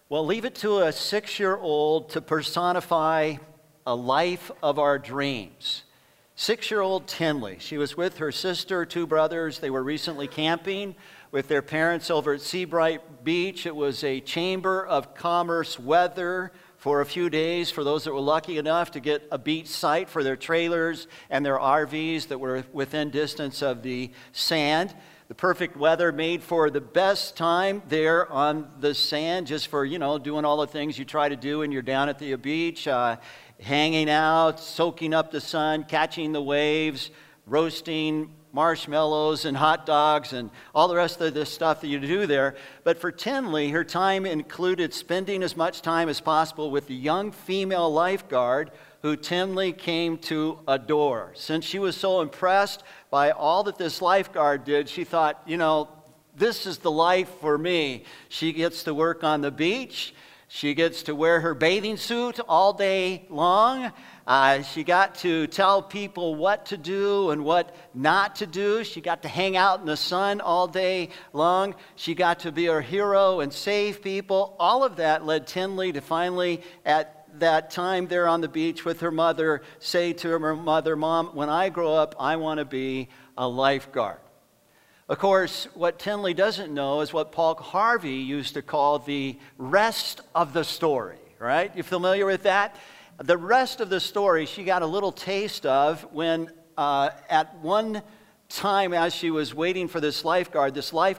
Well, leave it to a 6-year-old to personify a life of our dreams. 6-year-old Tinley. She was with her sister, 2 brothers. They were recently camping with their parents over at Seabright Beach. It was a Chamber of Commerce weather for a few days for those that were lucky enough to get a beach site for their trailers and their RVs that were within distance of the sand. The perfect weather made for the best time there on the sand, just for, doing all the things you try to do when you're down at the beach, hanging out, soaking up the sun, catching the waves, roasting marshmallows and hot dogs and all the rest of the stuff that you do there. But for Tinley, her time included spending as much time as possible with the young female lifeguard who Tinley came to adore. Since she was so impressed by all that this lifeguard did, she thought, this is the life for me. She gets to work on the beach. She gets to wear her bathing suit all day long. She got to tell people what to do and what not to do. She got to hang out in the sun all day long. She got to be her hero and save people. All of that led Tinley to finally, at that time there on the beach with her mother, say to her mother, "Mom, when I grow up, I want to be a lifeguard." Of course, what Tinley doesn't know is what Paul Harvey used to call the rest of the story, right? You familiar with that? The rest of the story she got a little taste of when at one time as she was waiting for this lifeguard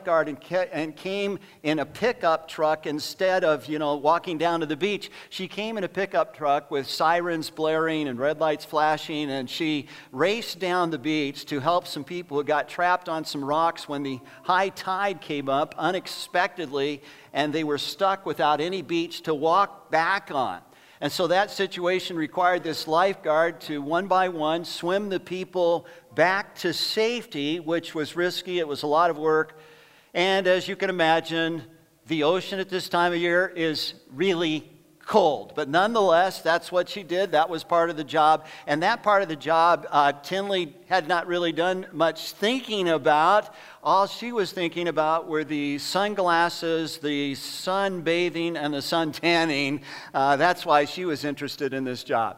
and came in a pickup truck instead of, walking down to the beach. She came in a pickup truck with sirens blaring and red lights flashing, and she raced down the beach to help some people who got trapped on some rocks when the high tide came up unexpectedly, and they were stuck without any beach to walk back on. And so that situation required this lifeguard to, one by one, swim the people back to safety, which was risky. It was a lot of work. And as you can imagine, the ocean at this time of year is really cold. But nonetheless, that's what she did. That was part of the job. And that part of the job, Tinley had not really done much thinking about. All she was thinking about were the sunglasses, the sunbathing, and the sun tanning. That's why she was interested in this job.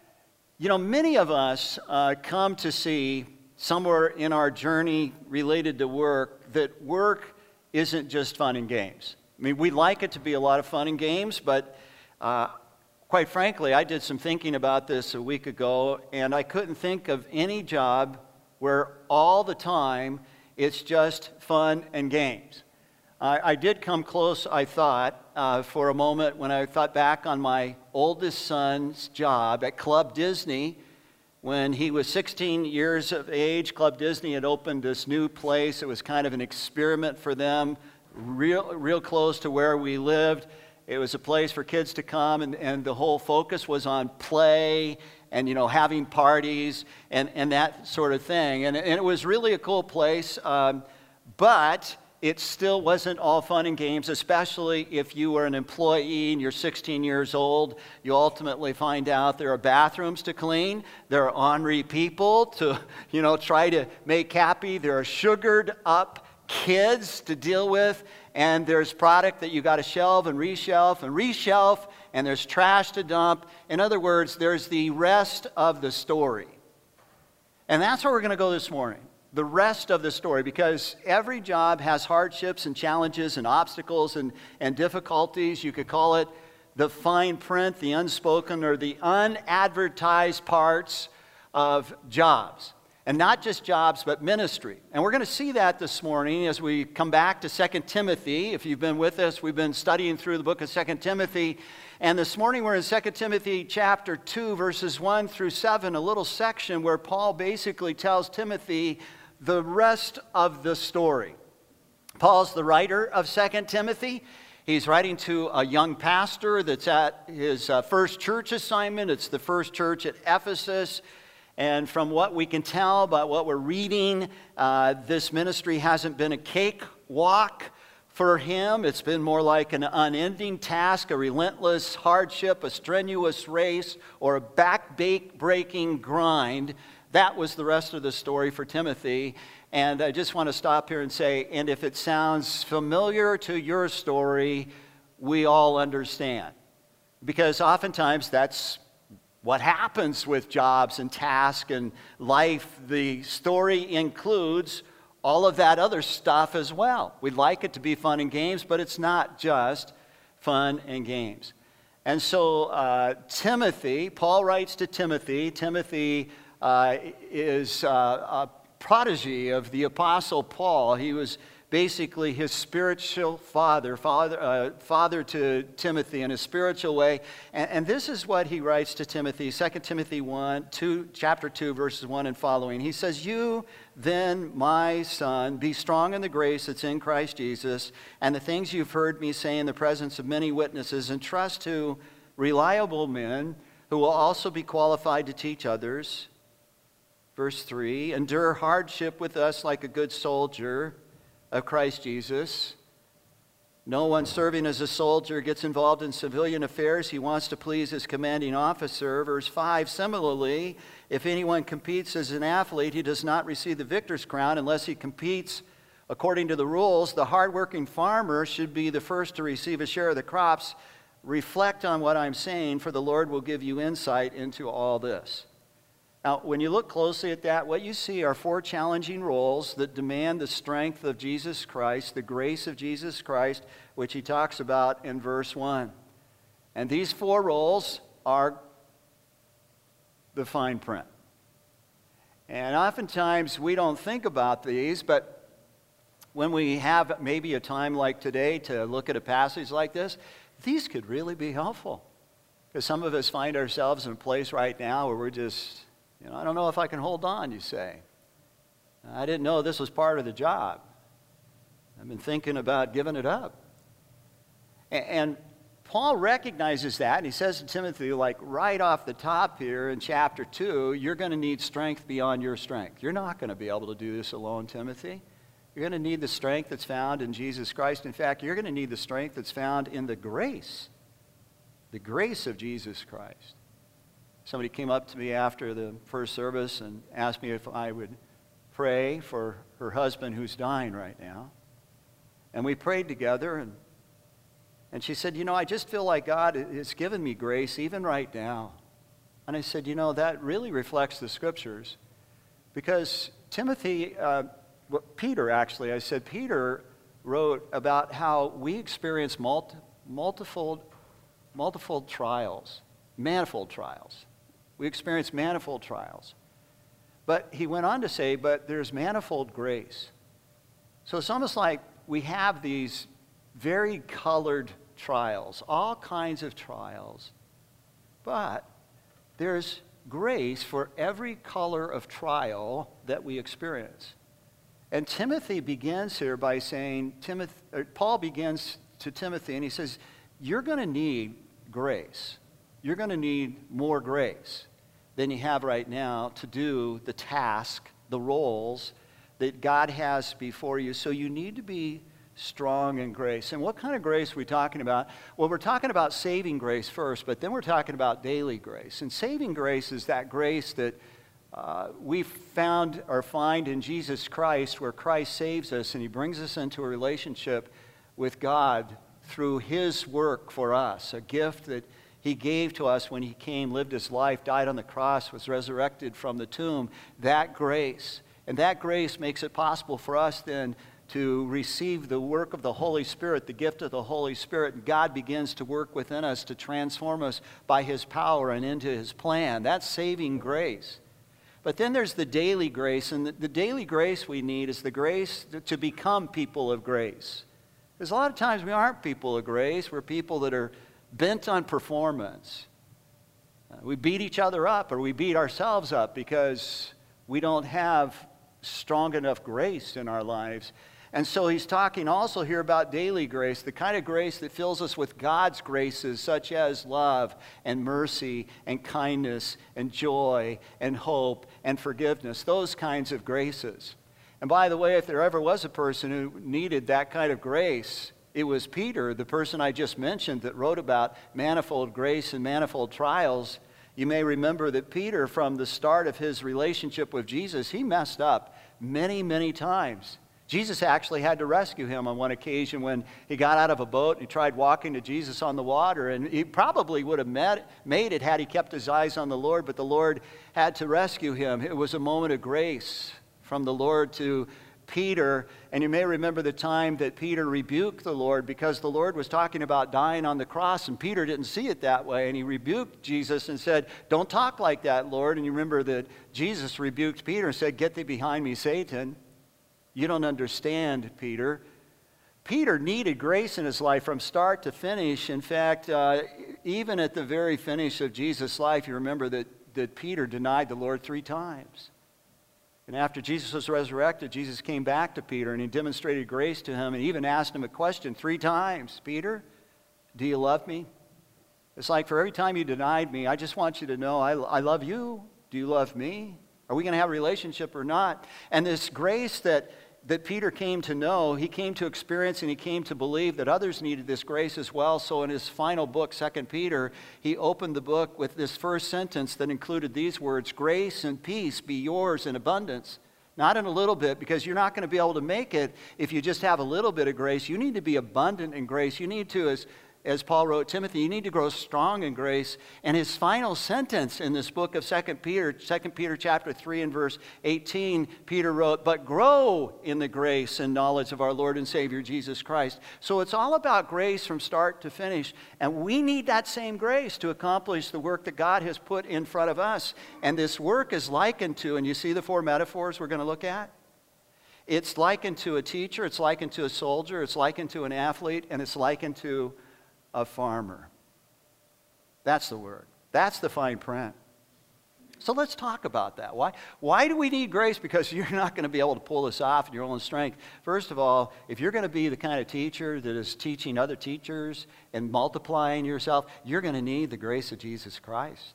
Many of us come to see somewhere in our journey related to work that work isn't just fun and games. I mean, we like it to be a lot of fun and games, but quite frankly, I did some thinking about this a week ago, and I couldn't think of any job where all the time it's just fun and games. I did come close, I thought, for a moment when I thought back on my oldest son's job at Club Disney. When he was 16 years of age, Club Disney had opened this new place. It was kind of an experiment for them, real close to where we lived. It was a place for kids to come, and the whole focus was on play and, having parties and that sort of thing. And it was really a cool place, but it still wasn't all fun and games, especially if you were an employee and you're 16 years old. You ultimately find out there are bathrooms to clean, there are ornery people to, try to make happy, there are sugared up kids to deal with, and there's product that you got to shelve and reshelf, and there's trash to dump. In other words, there's the rest of the story. And that's where we're going to go this morning. The rest of the story, because every job has hardships and challenges and obstacles and difficulties. You could call it the fine print, the unspoken, or the unadvertised parts of jobs. And not just jobs, but ministry. And we're going to see that this morning as we come back to 2 Timothy. If you've been with us, we've been studying through the book of 2 Timothy. And this morning we're in 2 Timothy chapter 2, verses 1 through 7, a little section where Paul basically tells Timothy the rest of the story. Paul's the writer of 2 Timothy. He's writing to a young pastor that's at his first church assignment. It's the first church at Ephesus. And from what we can tell by what we're reading, this ministry hasn't been a cakewalk for him. It's been more like an unending task, a relentless hardship, a strenuous race, or a back-breaking grind. That was the rest of the story for Timothy. And I just want to stop here and say, and if it sounds familiar to your story, we all understand. Because oftentimes that's what happens with jobs and tasks and life. The story includes all of that other stuff as well. We'd like it to be fun and games, but it's not just fun and games. And so Timothy, Paul writes to Timothy. Timothy is a prodigy of the Apostle Paul. He was basically his spiritual father to Timothy in a spiritual way. And this is what he writes to Timothy, 2 Timothy 2, chapter 2, verses 1 and following. He says, "You then, my son, be strong in the grace that's in Christ Jesus, and the things you've heard me say in the presence of many witnesses, and trust to reliable men who will also be qualified to teach others." Verse 3, "Endure hardship with us like a good soldier of Christ Jesus. No one serving as a soldier gets involved in civilian affairs. He wants to please his commanding officer." Verse 5, "Similarly, if anyone competes as an athlete, he does not receive the victor's crown unless he competes according to the rules. The hardworking farmer should be the first to receive a share of the crops. Reflect on what I'm saying, for the Lord will give you insight into all this." Now, when you look closely at that, what you see are 4 challenging roles that demand the strength of Jesus Christ, the grace of Jesus Christ, which he talks about in verse 1. And these 4 roles are the fine print. And oftentimes we don't think about these, but when we have maybe a time like today to look at a passage like this, these could really be helpful. Because some of us find ourselves in a place right now where we're just, I don't know if I can hold on, you say. I didn't know this was part of the job. I've been thinking about giving it up. And Paul recognizes that, and he says to Timothy, like right off the top here in chapter 2, you're going to need strength beyond your strength. You're not going to be able to do this alone, Timothy. You're going to need the strength that's found in Jesus Christ. In fact, you're going to need the strength that's found in the grace of Jesus Christ. Somebody came up to me after the first service and asked me if I would pray for her husband who's dying right now. And we prayed together, and she said, I just feel like God has given me grace even right now. And I said, that really reflects the Scriptures. Because Peter wrote about how we experience manifold trials. We experience manifold trials. But he went on to say, but there's manifold grace. So it's almost like we have these very colored trials, all kinds of trials. But there's grace for every color of trial that we experience. And Timothy begins here by saying, Paul begins to Timothy and he says, you're going to need grace. You're going to need more grace than you have right now to do the task, the roles that God has before you. So you need to be strong in grace. And what kind of grace are we talking about? Well, we're talking about saving grace first, but then we're talking about daily grace. And saving grace is that grace that we find in Jesus Christ, where Christ saves us and he brings us into a relationship with God through his work for us, a gift that he gave to us when he came, lived his life, died on the cross, was resurrected from the tomb. That grace. And that grace makes it possible for us then to receive the work of the Holy Spirit, the gift of the Holy Spirit. And God begins to work within us to transform us by his power and into his plan. That's saving grace. But then there's the daily grace. And the daily grace we need is the grace to become people of grace. Because a lot of times we aren't people of grace. We're people that are bent on performance. We beat each other up, or we beat ourselves up because we don't have strong enough grace in our lives. And so he's talking also here about daily grace, the kind of grace that fills us with God's graces, such as love and mercy and kindness and joy and hope and forgiveness, those kinds of graces. And by the way, if there ever was a person who needed that kind of grace, it was Peter, the person I just mentioned, that wrote about manifold grace and manifold trials. You may remember that Peter, from the start of his relationship with Jesus, he messed up many, many times. Jesus actually had to rescue him on one occasion when he got out of a boat and he tried walking to Jesus on the water. And he probably would have made it had he kept his eyes on the Lord, but the Lord had to rescue him. It was a moment of grace from the Lord to Peter. And you may remember the time that Peter rebuked the Lord because the Lord was talking about dying on the cross, and Peter didn't see it that way. And he rebuked Jesus and said, "Don't talk like that, Lord." And you remember that Jesus rebuked Peter and said, "Get thee behind me, Satan. You don't understand, Peter." Peter needed grace in his life from start to finish. In fact, even at the very finish of Jesus' life, you remember that Peter denied the Lord 3 times. And after Jesus was resurrected, Jesus came back to Peter and he demonstrated grace to him and even asked him a question 3 times. "Peter, do you love me?" It's like, for every time you denied me, I just want you to know I love you. Do you love me? Are we going to have a relationship or not? And this grace that Peter came to know, he came to experience, and he came to believe that others needed this grace as well. So in his final book, 2 Peter, he opened the book with this first sentence that included these words: "Grace and peace be yours in abundance." Not in a little bit, because you're not going to be able to make it if you just have a little bit of grace. You need to be abundant in grace. You need to, as Paul wrote Timothy, you need to grow strong in grace. And his final sentence in this book of 2 Peter chapter 3 and verse 18, Peter wrote, "But grow in the grace and knowledge of our Lord and Savior Jesus Christ." So it's all about grace from start to finish. And we need that same grace to accomplish the work that God has put in front of us. And this work is likened to, and you see the 4 metaphors we're going to look at? It's likened to a teacher, it's likened to a soldier, it's likened to an athlete, and it's likened to a farmer. That's the word. That's the fine print. So let's talk about that. Why do we need grace? Because you're not going to be able to pull this off in your own strength. First of all, if you're going to be the kind of teacher that is teaching other teachers and multiplying yourself, you're going to need the grace of Jesus Christ.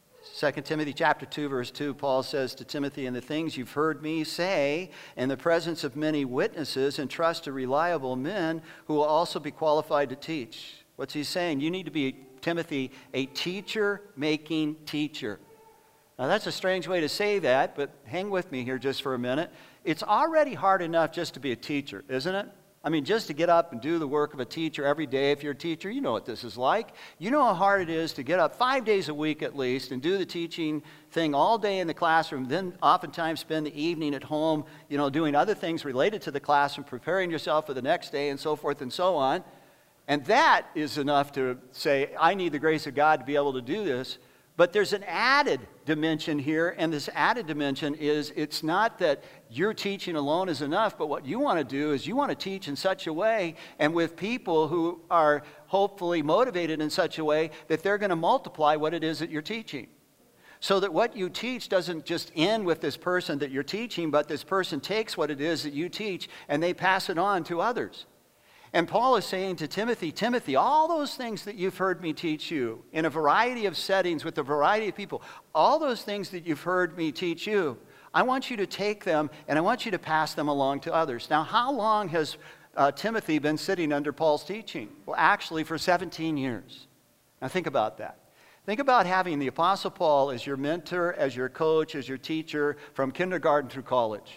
2 Timothy chapter 2, verse 2, Paul says to Timothy, "And the things you've heard me say in the presence of many witnesses, entrust to reliable men who will also be qualified to teach." What's he saying? You need to be, Timothy, a teacher-making teacher. Now that's a strange way to say that, but hang with me here just for a minute. It's already hard enough just to be a teacher, isn't it? I mean, just to get up and do the work of a teacher every day. If you're a teacher, you know what this is like. You know how hard it is to get up 5 days a week at least and do the teaching thing all day in the classroom, then oftentimes spend the evening at home, doing other things related to the classroom, preparing yourself for the next day and so forth and so on. And that is enough to say, I need the grace of God to be able to do this. But there's an added dimension here, and this added dimension is it's not that your teaching alone is enough, but what you want to do is you want to teach in such a way and with people who are hopefully motivated in such a way that they're going to multiply what it is that you're teaching. So that what you teach doesn't just end with this person that you're teaching, but this person takes what it is that you teach and they pass it on to others. And Paul is saying to Timothy, "Timothy, all those things that you've heard me teach you in a variety of settings with a variety of people, all those things that you've heard me teach you, I want you to take them and I want you to pass them along to others." Now, how long has Timothy been sitting under Paul's teaching? Well, actually for 17 years. Now think about that. Think about having the Apostle Paul as your mentor, as your coach, as your teacher from kindergarten through college.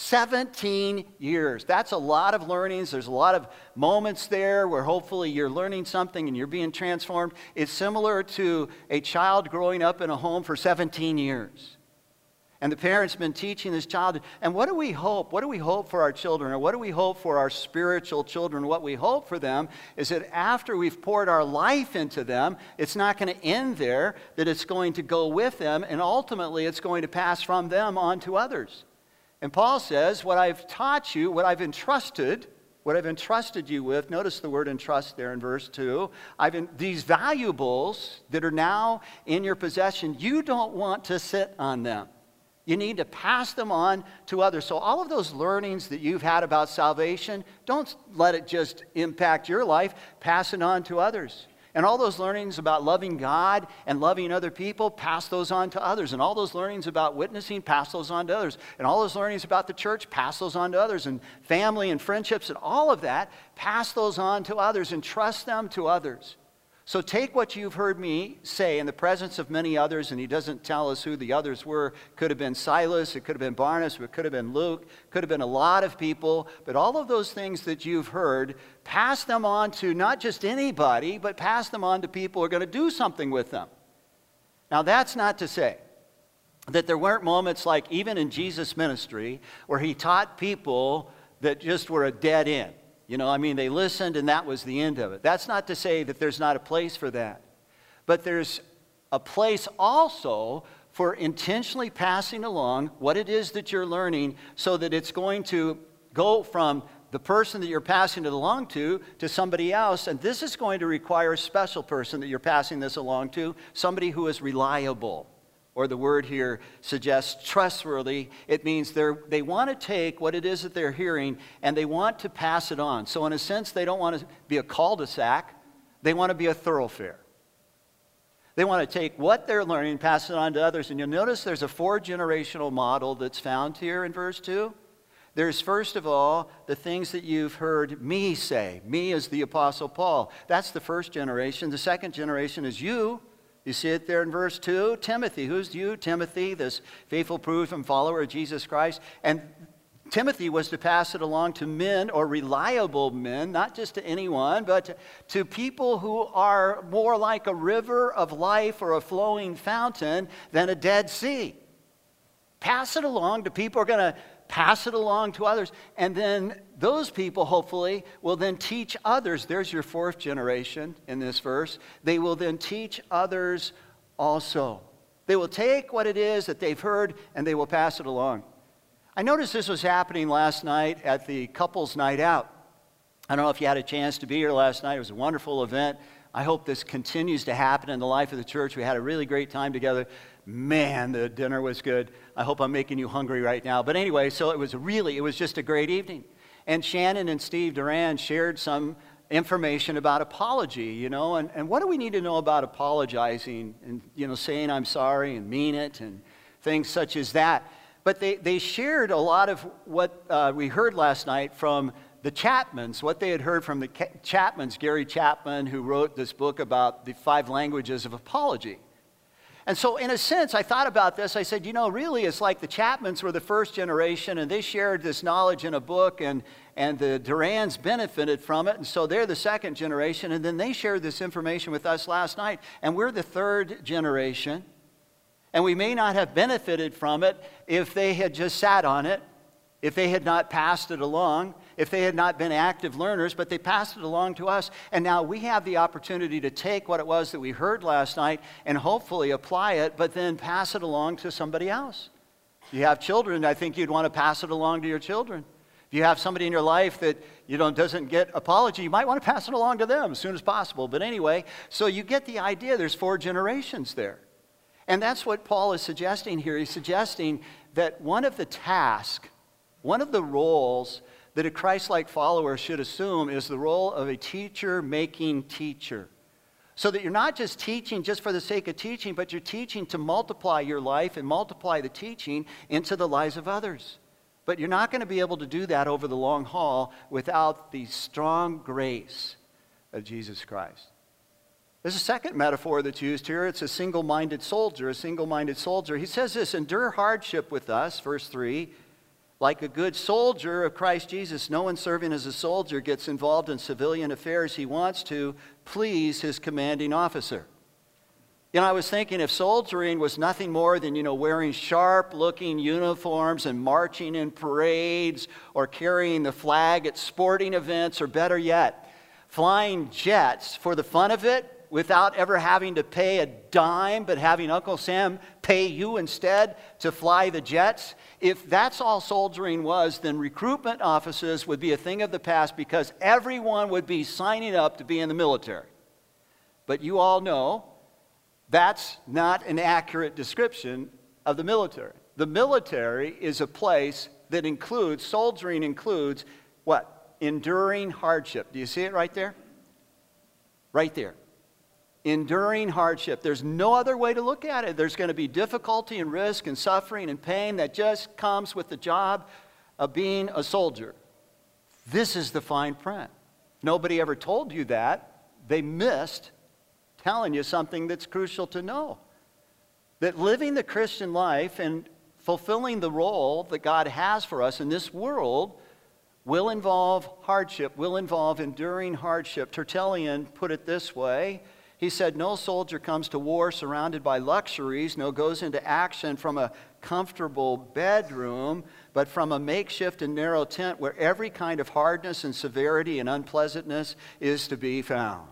17 years. That's a lot of learnings. There's a lot of moments there where hopefully you're learning something and you're being transformed. It's similar to a child growing up in a home for 17 years. And the parents have been teaching this child. And what do we hope? What do we hope for our children? Or what do we hope for our spiritual children? What we hope for them is that after we've poured our life into them, it's not going to end there, that it's going to go with them, and ultimately it's going to pass from them on to others. And Paul says, what I've taught you, what I've entrusted you with, notice the word entrust there in verse 2, these valuables that are now in your possession, you don't want to sit on them. You need to pass them on to others. So all of those learnings that you've had about salvation, don't let it just impact your life, pass it on to others. And all those learnings about loving God and loving other people, pass those on to others. And all those learnings about witnessing, pass those on to others. And all those learnings about the church, pass those on to others. And family and friendships and all of that, pass those on to others and trust them to others. So take what you've heard me say in the presence of many others, and he doesn't tell us who the others were. Could have been Silas, it could have been Barnabas, it could have been Luke, could have been a lot of people. But all of those things that you've heard, pass them on to not just anybody, but pass them on to people who are going to do something with them. Now that's not to say that there weren't moments like even in Jesus' ministry where he taught people that just were a dead end. You know, I mean, they listened and that was the end of it. That's not to say that there's not a place for that. But there's a place also for intentionally passing along what it is that you're learning so that it's going to go from the person that you're passing it along to somebody else. And this is going to require a special person that you're passing this along to, somebody who is reliable. Or the word here suggests trustworthy. It means they want to take what it is that they're hearing and they want to pass it on. So in a sense, they don't want to be a cul-de-sac. They want to be a thoroughfare. They want to take what they're learning and pass it on to others. And you'll notice there's a 4-generational model that's found here in verse 2. There's, first of all, the things that you've heard me say. Me is the Apostle Paul. That's the first generation. The second generation is you. You see it there in verse 2. Timothy. Who's you? Timothy, this faithful, proven follower of Jesus Christ. And Timothy was to pass it along to men, or reliable men, not just to anyone, but to people who are more like a river of life or a flowing fountain than a Dead Sea. Pass it along to people who are going to pass it along to others. And then those people, hopefully, will then teach others. There's your 4th generation in this verse. They will then teach others also. They will take what it is that they've heard and they will pass it along. I noticed this was happening last night at the couples' night out. I don't know if you had a chance to be here last night. It was a wonderful event. I hope this continues to happen in the life of the church. We had a really great time together. Man, the dinner was good. I hope I'm making you hungry right now. But anyway, so it was just a great evening. And Shannon and Steve Duran shared some information about apology, and what do we need to know about apologizing and, saying I'm sorry and mean it and things such as that. But they shared a lot of what we heard last night from the Chapmans, what they had heard from the Chapmans, Gary Chapman, who wrote this book about the 5 languages of apology. And so in a sense, I thought about this. I said, really, it's like the Chapmans were the 1st generation, and they shared this knowledge in a book, and the Durans benefited from it, and so they're the 2nd generation, and then they shared this information with us last night, and we're the 3rd generation. And we may not have benefited from it if they had just sat on it, if they had not passed it along, if they had not been active learners, but they passed it along to us. And now we have the opportunity to take what it was that we heard last night and hopefully apply it, but then pass it along to somebody else. If you have children, I think you'd want to pass it along to your children. If you have somebody in your life that doesn't get apology, you might want to pass it along to them as soon as possible. But anyway, so you get the idea. There's 4 generations there. And that's what Paul is suggesting here. He's suggesting that one of the tasks, one of the roles that a Christ-like follower should assume is the role of a teacher making teacher. So that you're not just teaching just for the sake of teaching, but you're teaching to multiply your life and multiply the teaching into the lives of others. But you're not going to be able to do that over the long haul without the strong grace of Jesus Christ. There's a second metaphor that's used here. It's a single-minded soldier, a single-minded soldier. He says this, endure hardship with us, verse 3. Like a good soldier of Christ Jesus, no one serving as a soldier gets involved in civilian affairs. He wants to please his commanding officer. I was thinking if soldiering was nothing more than, wearing sharp-looking uniforms and marching in parades or carrying the flag at sporting events, or better yet, flying jets for the fun of it without ever having to pay a dime, but having Uncle Sam pay you instead to fly the jets. If that's all soldiering was, then recruitment offices would be a thing of the past because everyone would be signing up to be in the military. But you all know that's not an accurate description of the military. The military is a place that includes, soldiering includes, what? Enduring hardship. Do you see it right there? Right there. Enduring hardship. There's no other way to look at it. There's going to be difficulty and risk and suffering and pain that just comes with the job of being a soldier. This is the fine print. Nobody ever told you that. They missed telling you something that's crucial to know. That living the Christian life and fulfilling the role that God has for us in this world will involve hardship, will involve enduring hardship. Tertullian put it this way. He said, no soldier comes to war surrounded by luxuries, no goes into action from a comfortable bedroom, but from a makeshift and narrow tent where every kind of hardness and severity and unpleasantness is to be found.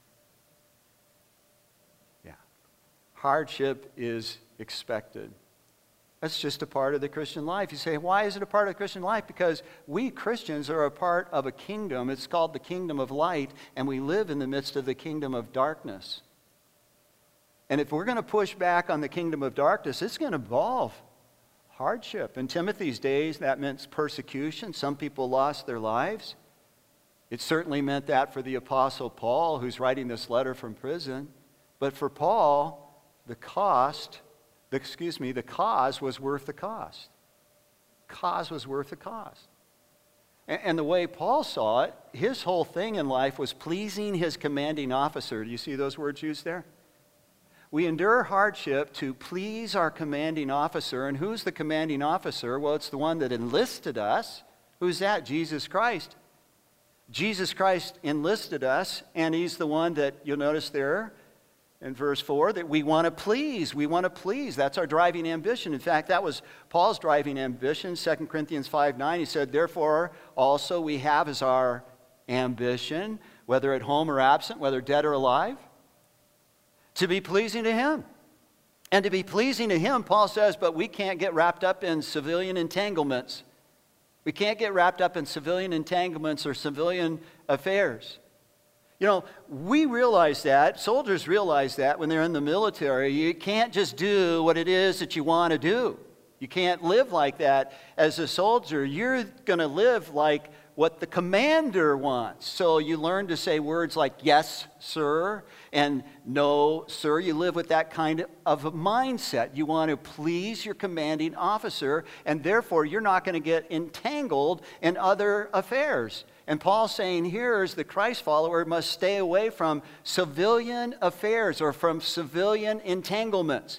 Yeah. Hardship is expected. That's just a part of the Christian life. You say, why is it a part of the Christian life? Because we Christians are a part of a kingdom. It's called the kingdom of light, and we live in the midst of the kingdom of darkness. And if we're going to push back on the kingdom of darkness, it's going to involve hardship. In Timothy's days, that meant persecution. Some people lost their lives. It certainly meant that for the Apostle Paul, who's writing this letter from prison. But for Paul, the cause was worth the cost. Cause was worth the cost. And the way Paul saw it, his whole thing in life was pleasing his commanding officer. Do you see those words used there? We endure hardship to please our commanding officer. And who's the commanding officer? Well, it's the one that enlisted us. Who's that? Jesus Christ. Jesus Christ enlisted us, and he's the one that, you'll notice there, in verse 4, that we want to please. We want to please. That's our driving ambition. In fact, that was Paul's driving ambition. 2 Corinthians 5:9, he said, therefore also we have as our ambition, whether at home or absent, whether dead or alive, to be pleasing to him. And to be pleasing to him, Paul says, but we can't get wrapped up in civilian entanglements. We can't get wrapped up in civilian entanglements or civilian affairs. You know, we realize that, soldiers realize that when they're in the military. You can't just do what it is that you want to do. You can't live like that as a soldier. You're going to live like what the commander wants. So you learn to say words like, yes, sir, and no, sir. You live with that kind of a mindset. You want to please your commanding officer, and therefore you're not going to get entangled in other affairs. And Paul's saying here is the Christ follower must stay away from civilian affairs or from civilian entanglements.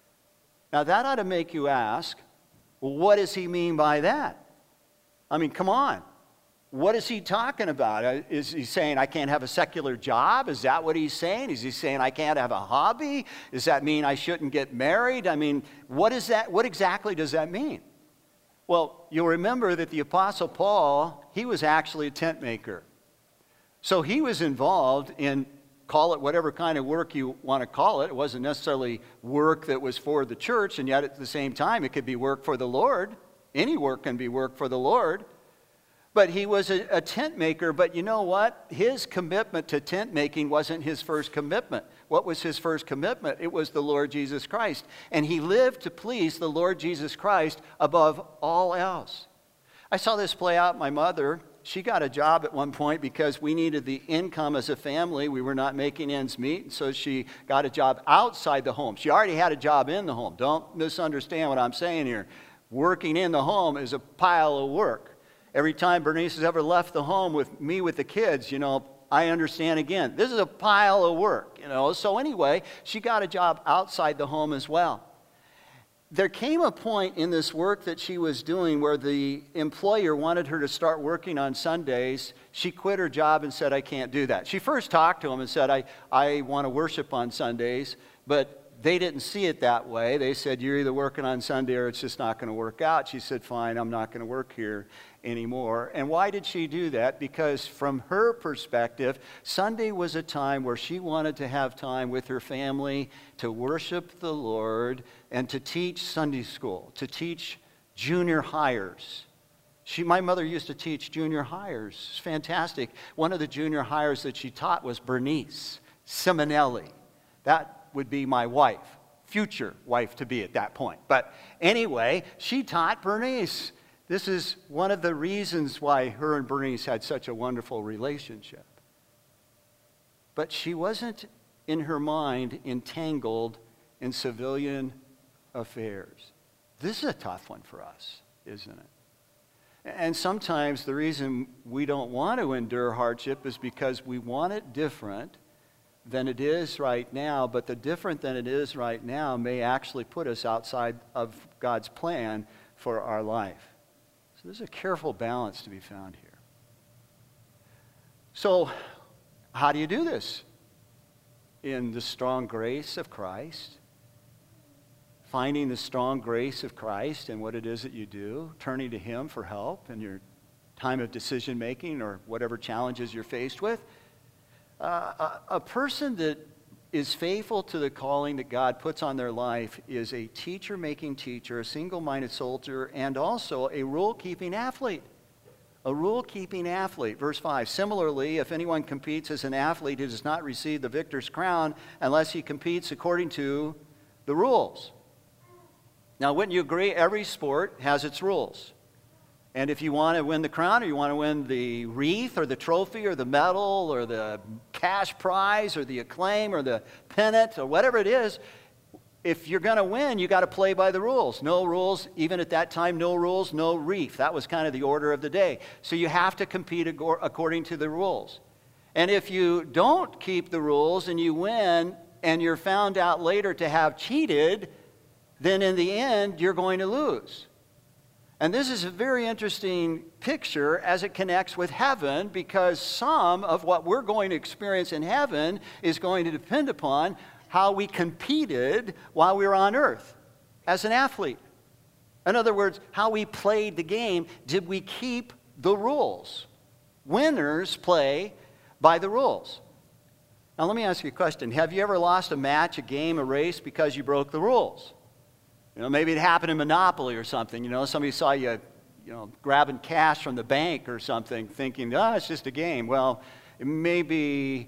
Now that ought to make you ask, well, what does he mean by that? I mean, come on. What is he talking about? Is he saying I can't have a secular job? Is that what he's saying? Is he saying I can't have a hobby? Does that mean I shouldn't get married? I mean, what is that? What exactly does that mean? Well, you'll remember that the Apostle Paul, he was actually a tent maker. So he was involved in, call it whatever kind of work you want to call it. It wasn't necessarily work that was for the church, and yet at the same time, it could be work for the Lord. Any work can be work for the Lord. But he was a tent maker, but you know what? His commitment to tent making wasn't his first commitment. What was his first commitment? It was the Lord Jesus Christ. And he lived to please the Lord Jesus Christ above all else. I saw this play out. My mother, she got a job at one point because we needed the income as a family. We were not making ends meet, so she got a job outside the home. She already had a job in the home. Don't misunderstand what I'm saying here. Working in the home is a pile of work. Every time Bernice has ever left the home with me with the kids, you know, I understand again. This is a pile of work, you know. So anyway, she got a job outside the home as well. There came a point in this work that she was doing where the employer wanted her to start working on Sundays. She quit her job and said, I can't do that. She first talked to him and said, I want to worship on Sundays, but they didn't see it that way. They said, you're either working on Sunday or it's just not going to work out. She said, fine, I'm not going to work here anymore. And why did she do that? Because from her perspective, Sunday was a time where she wanted to have time with her family to worship the Lord and to teach Sunday school, to teach junior hires. My mother used to teach junior hires. It's fantastic. One of the junior hires that she taught was Bernice Simonelli. That would be my wife, future wife to be at that point. But anyway, she taught Bernice. This is one of the reasons why her and Bernice had such a wonderful relationship. But she wasn't, in her mind, entangled in civilian affairs. This is a tough one for us, isn't it? And sometimes the reason we don't want to endure hardship is because we want it different. than it is right now, but the different than it is right now may actually put us outside of God's plan for our life. So there's a careful balance to be found here. So how do you do this? In the strong grace of Christ, finding the strong grace of Christ and what it is that you do, turning to Him for help in your time of decision making or whatever challenges you're faced with. A person that is faithful to the calling that God puts on their life is a teacher-making teacher, a single-minded soldier, and also a rule-keeping athlete. A rule-keeping athlete. Verse 5, similarly, if anyone competes as an athlete, he does not receive the victor's crown unless he competes according to the rules. Now, wouldn't you agree? Every sport has its rules. And if you want to win the crown, or you want to win the wreath, or the trophy, or the medal, or the cash prize, or the acclaim, or the pennant, or whatever it is, if you're going to win, you got to play by the rules. No rules, even at that time, no rules, no wreath. That was kind of the order of the day. So you have to compete according to the rules. And if you don't keep the rules and you win, and you're found out later to have cheated, then in the end, you're going to lose. And this is a very interesting picture as it connects with heaven, because some of what we're going to experience in heaven is going to depend upon how we competed while we were on earth as an athlete. In other words, how we played the game. Did we keep the rules? Winners play by the rules. Now let me ask you a question. Have you ever lost a match, a game, a race because you broke the rules? You know, maybe it happened in Monopoly or something. You know, somebody saw you, grabbing cash from the bank or something, thinking, it's just a game. Well, it may be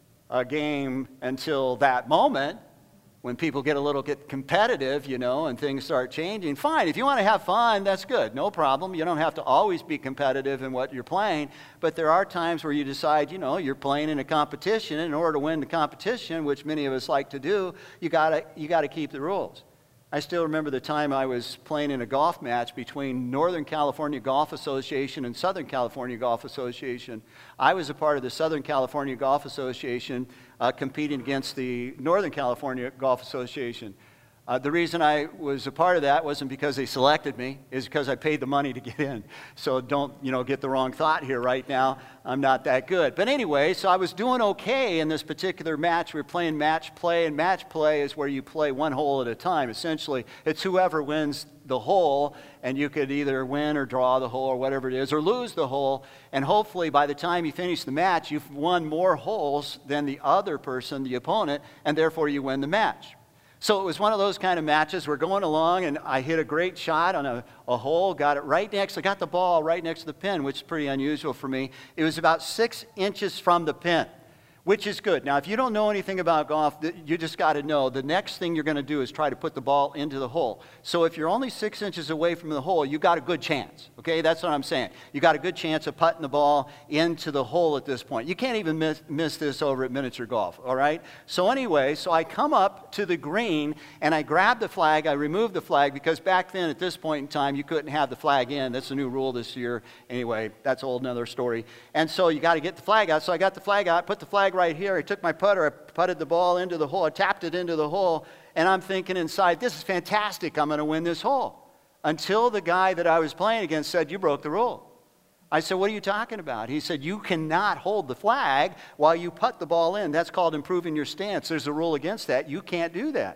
a game until that moment when people get competitive, and things start changing. Fine, if you want to have fun, that's good. No problem. You don't have to always be competitive in what you're playing. But there are times where you decide, you're playing in a competition. In order to win the competition, which many of us like to do, you gotta keep the rules. I still remember the time I was playing in a golf match between Northern California Golf Association and Southern California Golf Association. I was a part of the Southern California Golf Association competing against the Northern California Golf Association. The reason I was a part of that wasn't because they selected me, is because I paid the money to get in. So don't, get the wrong thought here right now. I'm not that good. But anyway, so I was doing okay in this particular match. We were playing match play, and match play is where you play one hole at a time. Essentially, it's whoever wins the hole, and you could either win or draw the hole or whatever it is, or lose the hole. And hopefully by the time you finish the match, you've won more holes than the other person, the opponent, and therefore you win the match. So it was one of those kind of matches. We're going along, and I hit a great shot on a hole, got it right next. I got the ball right next to the pin, which is pretty unusual for me. It was about 6 inches from the pin, which is good. Now, if you don't know anything about golf, you just got to know the next thing you're going to do is try to put the ball into the hole. So if you're only 6 inches away from the hole, you got a good chance. Okay, that's what I'm saying. You got a good chance of putting the ball into the hole at this point. You can't even miss this over at miniature golf. All right. So anyway, so I come up to the green and I grab the flag. I remove the flag because back then at this point in time you couldn't have the flag in. That's a new rule this year. Anyway, that's a whole nother story. And so you got to get the flag out. So I got the flag out, put the flag right here. I took my putter, I putted the ball into the hole, I tapped it into the hole, and I'm thinking inside, this is fantastic, I'm going to win this hole. Until the guy that I was playing against said, you broke the rule. I said, what are you talking about? He said, you cannot hold the flag while you putt the ball in. That's called improving your stance. There's a rule against that. You can't do that.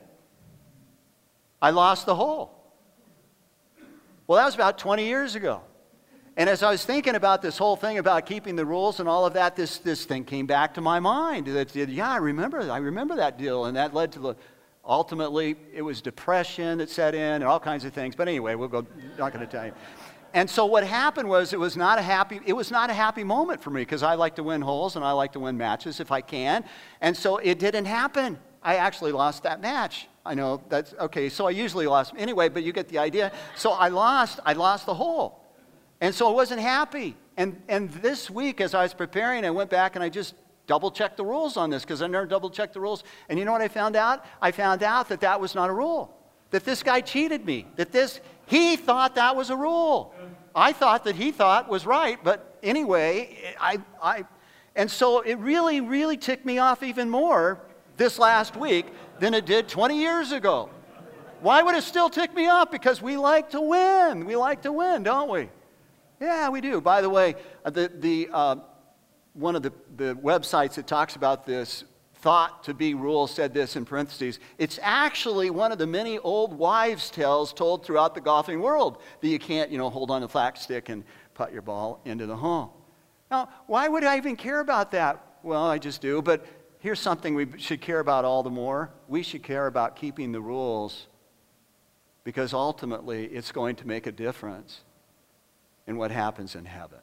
I lost the hole. Well, that was about 20 years ago. And as I was thinking about this whole thing about keeping the rules and all of that, this thing came back to my mind. I remember that deal. And that led to ultimately, it was depression that set in and all kinds of things. But anyway, not going to tell you. And so what happened was it was not a happy moment for me because I like to win holes and I like to win matches if I can. And so it didn't happen. I actually lost that match. I know that's okay. So I usually lost anyway, but you get the idea. So I lost the hole. And so I wasn't happy. And this week, as I was preparing, I went back and I just double-checked the rules on this because I never double-checked the rules. And you know what I found out? I found out that that was not a rule. That this guy cheated me. He thought that was a rule. I thought that he thought was right. But anyway, And so it really, really ticked me off even more this last week than it did 20 years ago. Why would it still tick me off? Because we like to win. We like to win, don't we? Yeah, we do. By the way, one of the websites that talks about this thought to be rule said this in parentheses. It's actually one of the many old wives' tales told throughout the golfing world that you can't, hold on a flat stick and putt your ball into the hole. Now, why would I even care about that? Well, I just do. But here's something we should care about all the more. We should care about keeping the rules, because ultimately it's going to make a difference in what happens in heaven.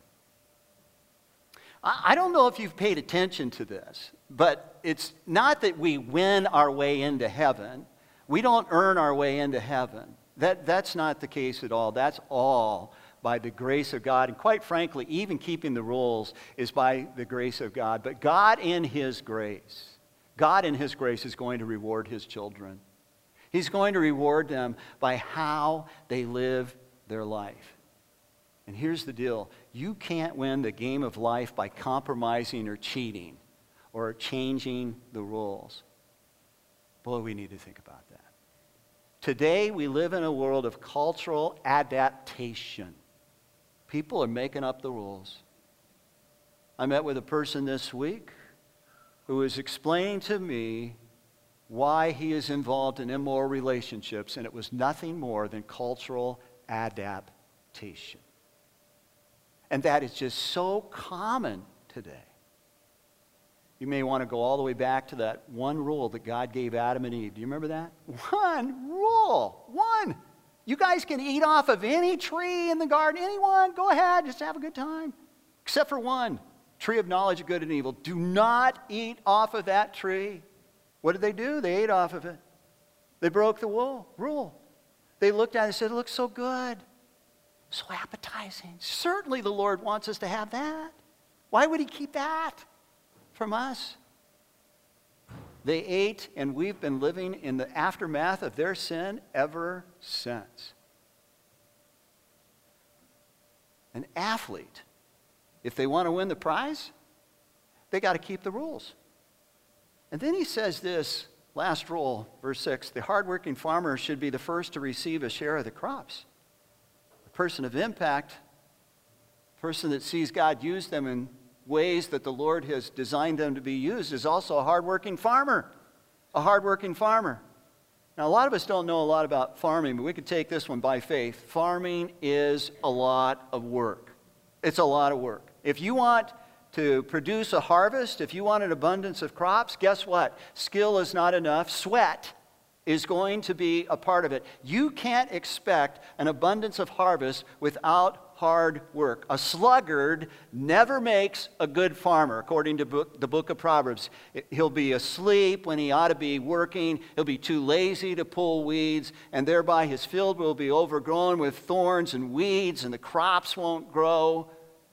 I don't know if you've paid attention to this, but it's not that we win our way into heaven. We don't earn our way into heaven. That's not the case at all. That's all by the grace of God. And quite frankly, even keeping the rules is by the grace of God. But God in His grace is going to reward His children. He's going to reward them by how they live their life. And here's the deal. You can't win the game of life by compromising or cheating or changing the rules. Boy, we need to think about that. Today, we live in a world of cultural adaptation. People are making up the rules. I met with a person this week who was explaining to me why he is involved in immoral relationships, and it was nothing more than cultural adaptation. And that is just so common today. You may want to go all the way back to that one rule that God gave Adam and Eve. Do you remember that? One rule. One. You guys can eat off of any tree in the garden. Anyone, go ahead, just have a good time. Except for one, tree of knowledge of good and evil. Do not eat off of that tree. What did they do? They ate off of it. They broke the rule. They looked at it and said, it looks so good. So appetizing. Certainly the Lord wants us to have that. Why would He keep that from us? They ate, and we've been living in the aftermath of their sin ever since. An athlete, if they want to win the prize, they got to keep the rules. And then he says this, last rule, verse 6, the hardworking farmer should be the first to receive a share of the crops. Person of impact, person that sees God use them in ways that the Lord has designed them to be used, is also a hardworking farmer. A hardworking farmer. Now, a lot of us don't know a lot about farming, but we could take this one by faith. Farming is a lot of work. It's a lot of work. If you want to produce a harvest, if you want an abundance of crops, guess what? Skill is not enough. Sweat is going to be a part of it. You can't expect an abundance of harvest without hard work. A sluggard never makes a good farmer, according to the book of Proverbs. He'll be asleep when he ought to be working. He'll be too lazy to pull weeds, and thereby his field will be overgrown with thorns and weeds, and the crops won't grow.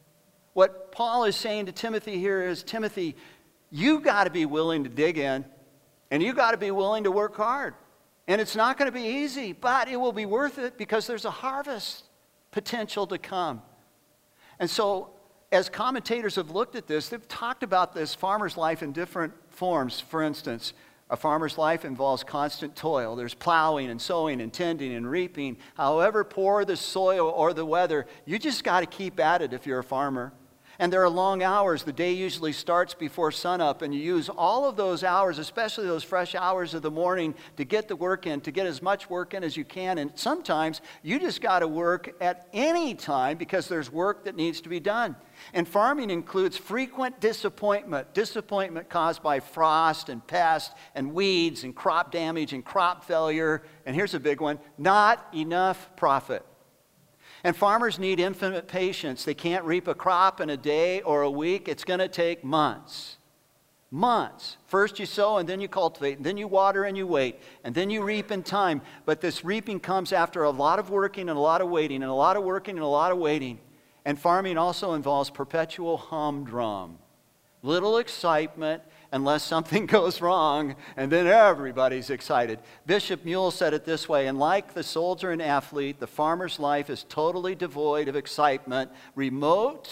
What Paul is saying to Timothy here is, Timothy, you got to be willing to dig in, and you got to be willing to work hard. And it's not going to be easy, but it will be worth it because there's a harvest potential to come. And so, as commentators have looked at this, they've talked about this farmer's life in different forms. For instance, a farmer's life involves constant toil. There's plowing and sowing and tending and reaping. However poor the soil or the weather, you just got to keep at it if you're a farmer. And there are long hours. The day usually starts before sunup, and you use all of those hours, especially those fresh hours of the morning, to get the work in, to get as much work in as you can. And sometimes you just got to work at any time because there's work that needs to be done. And farming includes frequent disappointment caused by frost and pest and weeds and crop damage and crop failure. And here's a big one, not enough profit. And farmers need infinite patience. They can't reap a crop in a day or a week. It's going to take months. Months. First you sow, and then you cultivate, and then you water and you wait, and then you reap in time. But this reaping comes after a lot of working and a lot of waiting, and a lot of working and a lot of waiting. And farming also involves perpetual humdrum. Little excitement unless something goes wrong, and then everybody's excited. Bishop Mule said it this way, and like the soldier and athlete, the farmer's life is totally devoid of excitement, remote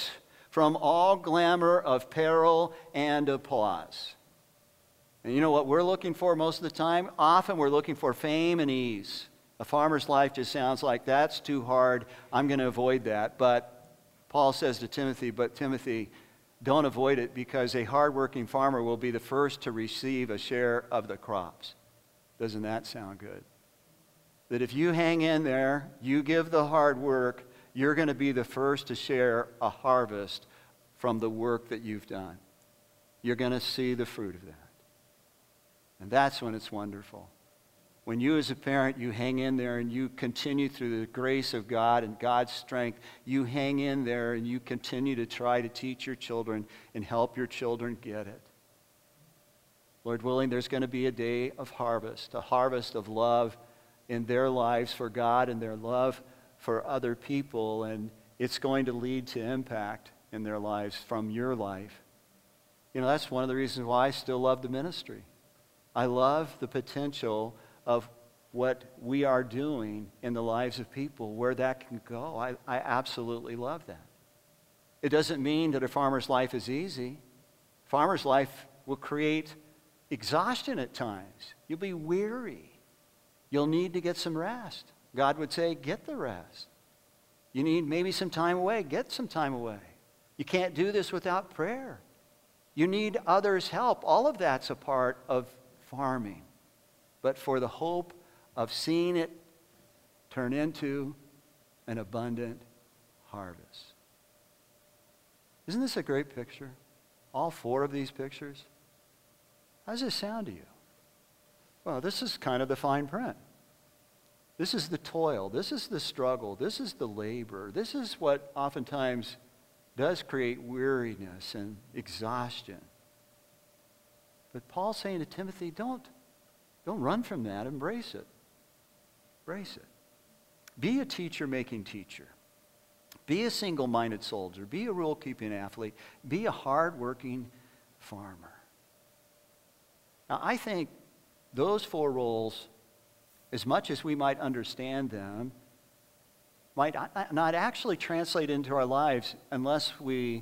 from all glamour of peril and applause. And you know what we're looking for most of the time? Often we're looking for fame and ease. A farmer's life just sounds like that's too hard. I'm going to avoid that. But Paul says to Timothy, but Timothy, don't avoid it, because a hardworking farmer will be the first to receive a share of the crops. Doesn't that sound good? That if you hang in there, you give the hard work, you're going to be the first to share a harvest from the work that you've done. You're going to see the fruit of that. And that's when it's wonderful. When you as a parent, you hang in there and you continue through the grace of God and God's strength, you hang in there and you continue to try to teach your children and help your children get it. Lord willing, there's going to be a day of harvest, a harvest of love in their lives for God and their love for other people, and it's going to lead to impact in their lives from your life. You know, that's one of the reasons why I still love the ministry. I love the potential of what we are doing in the lives of people, where that can go. I absolutely love that. It doesn't mean that a farmer's life is easy. Farmer's life will create exhaustion at times. You'll be weary. You'll need to get some rest. God would say, get the rest. You need maybe some time away. Get some time away. You can't do this without prayer. You need others' help. All of that's a part of farming. But for the hope of seeing it turn into an abundant harvest. Isn't this a great picture? All four of these pictures? How does this sound to you? Well, this is kind of the fine print. This is the toil. This is the struggle. This is the labor. This is what oftentimes does create weariness and exhaustion. But Paul's saying to Timothy, don't run from that. Embrace it. Embrace it. Be a teacher-making teacher. Be a single-minded soldier. Be a rule-keeping athlete. Be a hard-working farmer. Now, I think those four roles, as much as we might understand them, might not actually translate into our lives unless we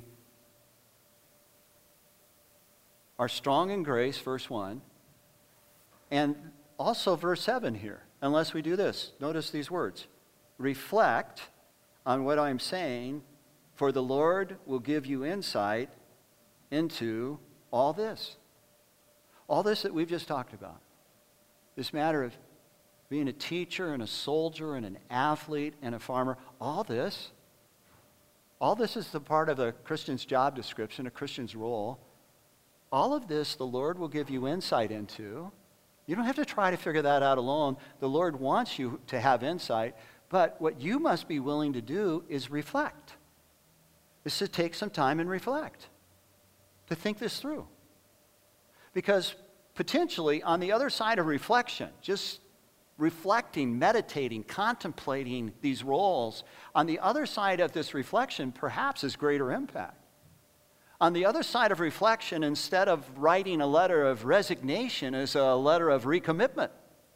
are strong in grace, verse 1, and also verse 7 here, unless we do this. Notice these words. Reflect on what I'm saying, for the Lord will give you insight into all this. All this that we've just talked about. This matter of being a teacher and a soldier and an athlete and a farmer, all this is the part of a Christian's job description, a Christian's role. All of this the Lord will give you insight into. You don't have to try to figure that out alone. The Lord wants you to have insight, but what you must be willing to do is reflect. Is to take some time and reflect, to think this through. Because potentially on the other side of reflection, just reflecting, meditating, contemplating these roles, on the other side of this reflection perhaps is greater impact. On the other side of reflection, instead of writing a letter of resignation, is a letter of recommitment.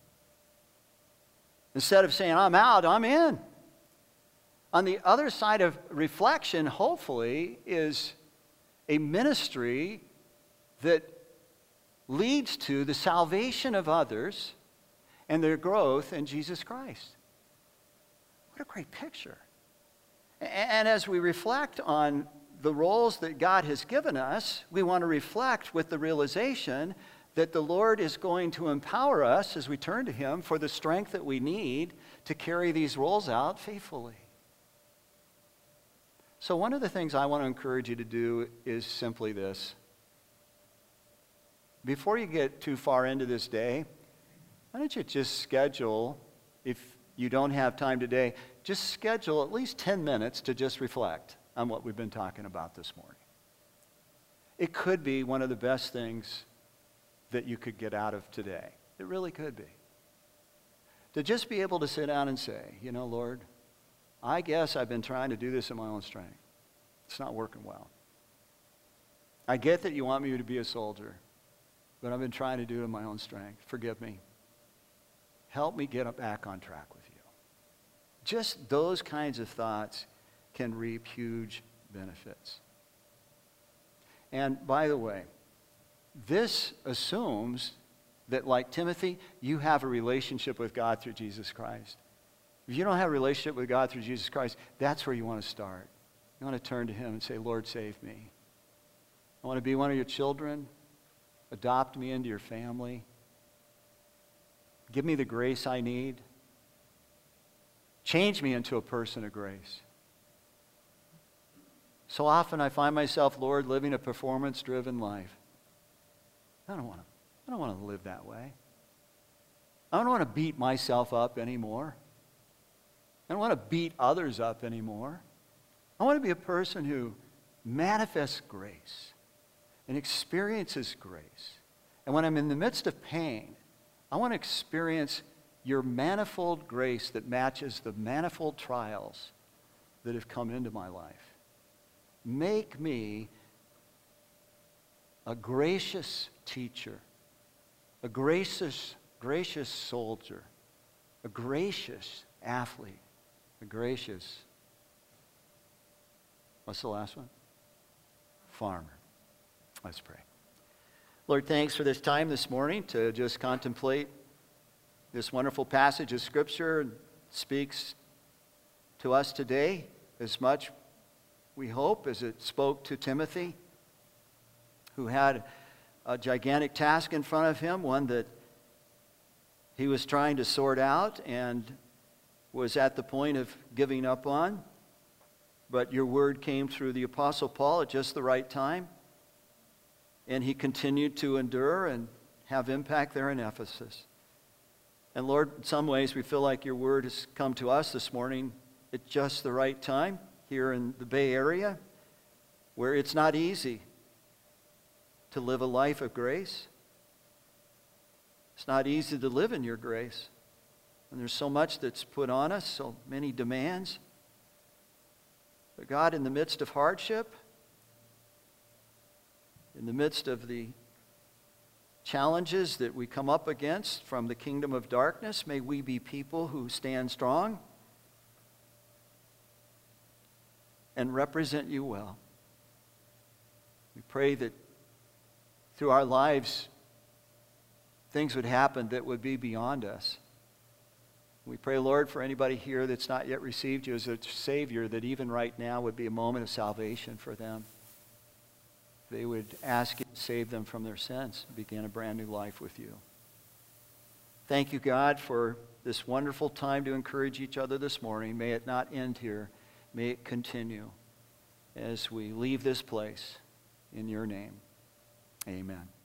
Instead of saying, I'm out, I'm in. On the other side of reflection, hopefully, is a ministry that leads to the salvation of others and their growth in Jesus Christ. What a great picture. And as we reflect on the roles that God has given us, we want to reflect with the realization that the Lord is going to empower us as we turn to Him for the strength that we need to carry these roles out faithfully. So one of the things I want to encourage you to do is simply this. Before you get too far into this day, why don't you just schedule, if you don't have time today, just schedule at least 10 minutes to just reflect on what we've been talking about this morning. It could be one of the best things that you could get out of today. It really could be. To just be able to sit down and say, you know, Lord, I guess I've been trying to do this in my own strength. It's not working well. I get that you want me to be a soldier, but I've been trying to do it in my own strength. Forgive me. Help me get back on track with you. Just those kinds of thoughts can reap huge benefits. And by the way, this assumes that, like Timothy, you have a relationship with God through Jesus Christ. If you don't have a relationship with God through Jesus Christ, that's where you want to start. You want to turn to him and say, Lord, save me. I want to be one of your children. Adopt me into your family. Give me the grace I need. Change me into a person of grace. So often I find myself, Lord, living a performance-driven life. I don't want to live that way. I don't want to beat myself up anymore. I don't want to beat others up anymore. I want to be a person who manifests grace and experiences grace. And when I'm in the midst of pain, I want to experience your manifold grace that matches the manifold trials that have come into my life. Make me a gracious teacher, a gracious soldier, a gracious athlete, a gracious, what's the last one? Farmer. Let's pray. Lord, thanks for this time this morning to just contemplate this wonderful passage of Scripture. It speaks to us today as much, we hope, as it spoke to Timothy, who had a gigantic task in front of him, one that he was trying to sort out and was at the point of giving up on. But your word came through the Apostle Paul at just the right time, and he continued to endure and have impact there in Ephesus. And Lord, in some ways we feel like your word has come to us this morning at just the right time here in the Bay Area, where it's not easy to live a life of grace. It's not easy to live in your grace. And there's so much that's put on us, so many demands. But God, in the midst of hardship, in the midst of the challenges that we come up against from the kingdom of darkness, may we be people who stand strong and represent you well. We pray that through our lives, things would happen that would be beyond us. We pray, Lord, for anybody here that's not yet received you as a Savior, that even right now would be a moment of salvation for them. They would ask you to save them from their sins and begin a brand new life with you. Thank you, God, for this wonderful time to encourage each other this morning. May it not end here. May it continue as we leave this place. In your name, amen.